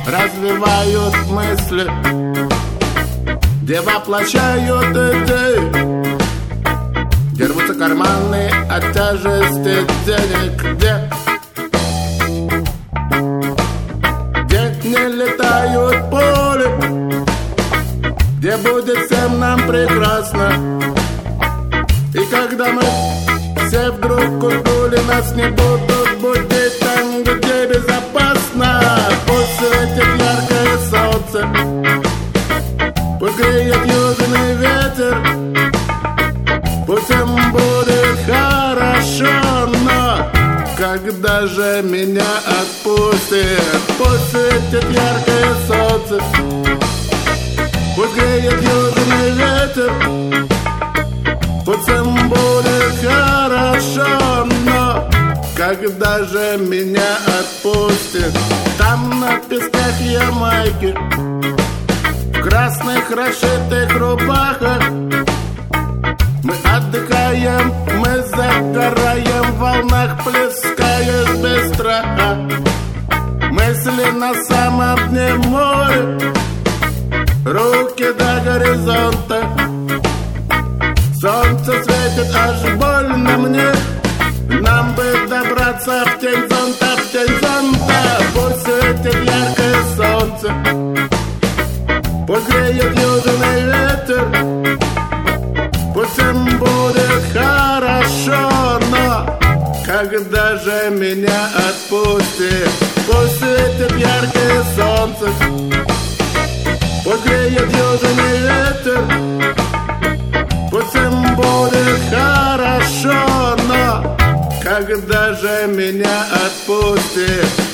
развивают мысли, где воплощают идеи, где рвутся карманы от тяжести денег, где не летают пули, где будет всем нам прекрасно. И когда мы все вдруг уснули, нас не будут будить там, где безопасно. Пусть светит яркое солнце, пусть греет южный ветер, пусть всем будет хорошо, но когда же меня отпустит? Пусть светит яркое солнце, пусть греет южный ветер, пусть всем будет хорошо, но когда же меня отпустит? Там на песках Ямайки, в красных расшитых рубахах мы отдыхаем, мы загораем в волнах, плескаясь без страха. Мысли на самом дне моря, руки до горизонта. Солнце светит, аж больно мне, нам бы добраться в тень зонта, в тень зонта. Пусть светит яркое солнце, пусть греет южный ветер, пусть всем будет хорошо, но когда же меня отпустит? Пусть светит яркое солнце, пусть греет южный ветер, пусть всем будет хорошо, но когда же меня отпустит?